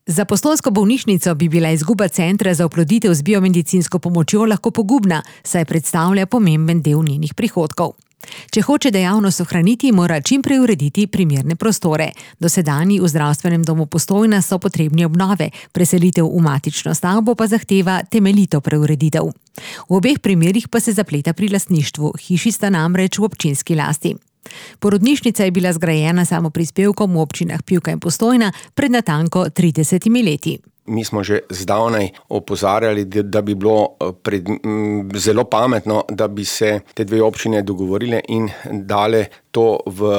Za postojnsko bolnišnico bi bila izguba centra za oploditev z biomedicinsko pomočjo lahko pogubna, saj predstavlja pomemben del njenih prihodkov. Če hoče dejavnost ohraniti, mora čim prej urediti primerne prostore. Dosedanji v zdravstvenem domu Postojna so potrebni obnove, preselitev v matično stavbo pa zahteva temeljito preureditev. V obeh primerih pa se zapleta pri lastništvu, hiši sta namreč v občinski lasti. Porodnišnica je bila zgrajena samoprispevkom v občinah Pivka in Postojna pred natanko 30 leti. Mi smo že zdavnaj opozarjali, da bi bilo zelo pametno, da bi se te dve občine dogovorile in dale to v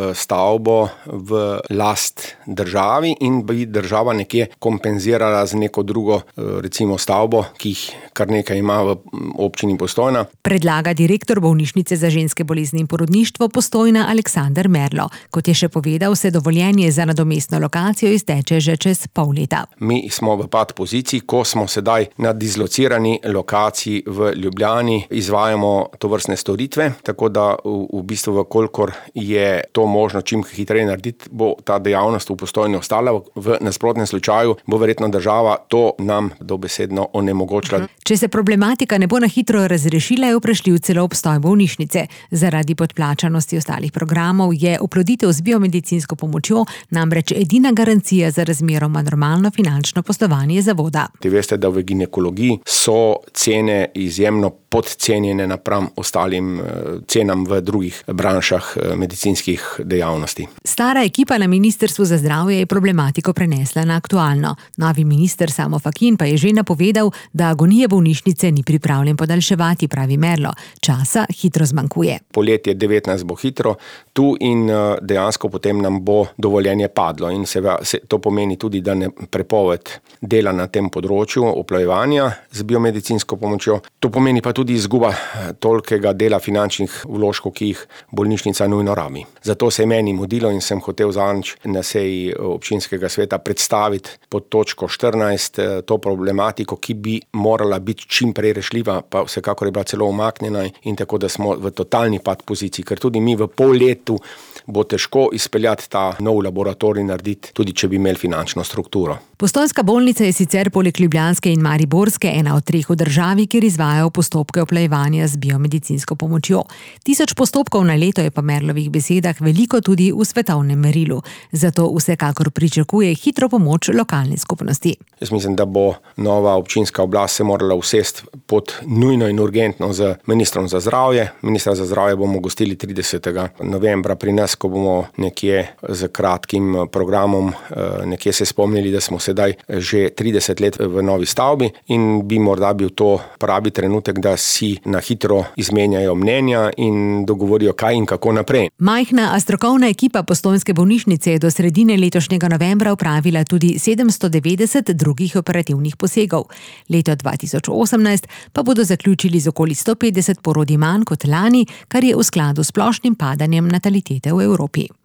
stavbo v last državi in bi država nekje kompenzirala z neko drugo, recimo stavbo, ki jih kar nekaj ima v občini Postojna. Predlaga direktor bolnišnice za ženske bolezni in porodništvo Postojna Aleksander Merlo. Kot je še povedal, se dovoljenje za nadomestno lokacijo izteče že čez pol leta. Mi smo v pad poziciji, ko smo sedaj na dislocirani lokaciji v Ljubljani, izvajamo tovrstne storitve, tako da v bistvu, kolikor je to možno čim hitreje narediti, bo ta dejavnost v Postojni ostala. V nasprotnem slučaju bo verjetno država to nam dobesedno onemogočila. Če se problematika ne bo na hitro razrešila, je vprašljiv celo obstoj bolnišnice. Zaradi podplačanosti ostalih programov je oploditev z biomedicinsko pomočjo namreč edina garancija za razmeroma normalno finančno poslovanje zavoda. Ti veste, da v ginekologiji so cene izjemno podcenjene napram ostalim cenam v drugih branšah medicinskih dejavnosti. Stara ekipa na Ministrstvu za zdravje je problematiko prenesla na aktualno. Novi minister Samo Fakin pa je že napovedal, da agonije bolnišnice ni pripravljen podaljševati, pravi Merlo. Časa hitro zmanjkuje. Poletje 19 bo hitro tu in dejansko potem nam bo dovoljenje padlo in to pomeni tudi, da ne prepoved dela na tem področju oplojevanja z biomedicinsko pomočjo. To pomeni pa tudi izguba tolikega dela finančnih vložkov, ki jih bolnišnica nujno rabi. Zato se je meni mudilo in sem hotel zadnjič na seji občinskega sveta predstaviti pod točko 14 to problematiko, ki bi morala biti čim prej rešljiva, pa vsekakor je bila celo umaknjena in tako, da smo v totalni pad poziciji, ker tudi mi v pol letu bo težko izpeljati ta nov laboratorij narediti, tudi če bi imeli finančno strukturo. Postojnska bolnica je sicer poleg ljubljanske in mariborske ena od 3 v državi, kjer izvajajo postopke oplojevanja z biomedicinsko pomočjo. 1000 postopkov na leto je po Merlovih besedah veliko tudi v svetovnem merilu. Zato vsekakor pričakuje hitro pomoč lokalne skupnosti. Jaz mislim, da bo nova občinska oblast se morala usesti pod nujno in urgentno z ministrom za zdravje. Ministra za zdravje bomo gostili 30. novembra pri nas, ko bomo nekje z kratkim programom nekje se spomnili, da smo sedaj že 30 let v novi stavbi in bi morda bil to pravi trenutek, da si na hitro izmenjajo mnenja in dogovorijo, kaj in kako naprej. Majhna, a strokovna ekipa postojnske bolnišnice je do sredine letošnjega novembra opravila tudi 790 drugih operativnih posegov. Leto 2018 pa bodo zaključili z okoli 150 porodi manj kot lani, kar je v skladu s splošnim padanjem natalitete v Evropi.